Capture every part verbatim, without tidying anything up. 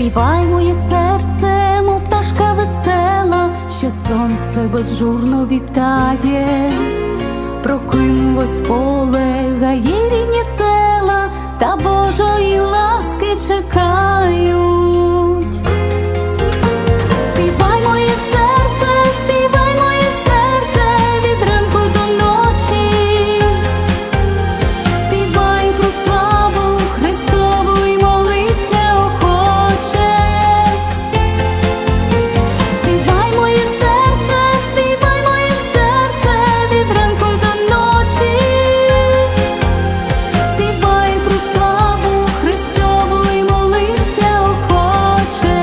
Співай, моє серце, мов пташка весела, що сонце безжурно вітає. Прокинулось поле, гаї, рідні села, та Божої ласки чекають. Співай, моє серце, співай, моє серце, від ранку до ночі. Співай про славу Христову й молися охоче. Співай, моє серце, співай, моє серце, від ранку до ночі. Співай про славу Христову й молися охоче.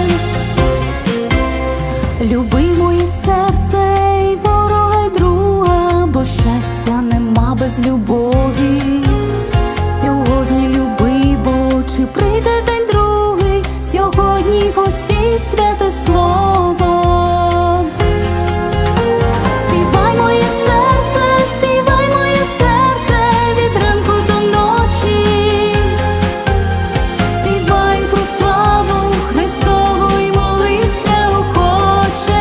Люби, моє серце, й ворога, й друга, бо щастя нема без любові. Сьогодні люби, бо чи прийде день другий, сьогодні посій святе слово. Співай, моє серце, співай, моє серце, від ранку до ночі. Співай про славу Христову й молися охоче.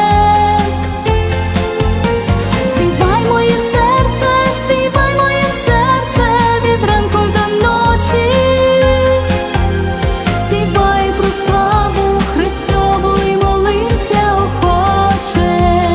Співай, моє серце, співай, моє серце, від ранку до ночі. Співай про славу Христову й молися охоче.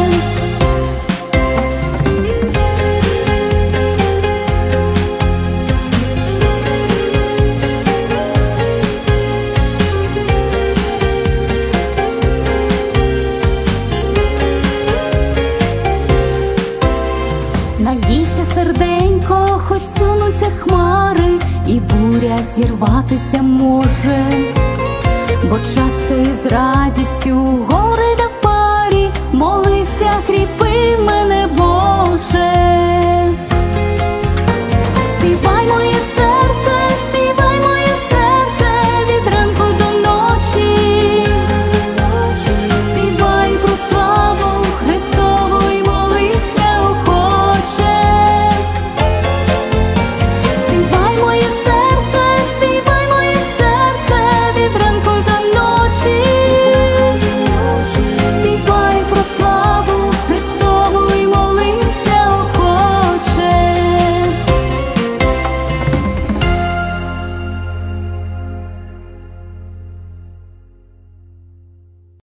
Надійся, серденько, хоч сунуться хмари, і буря зірватися може, бо часто із радістю гори да в парі, молися, кріпи мене, Боже.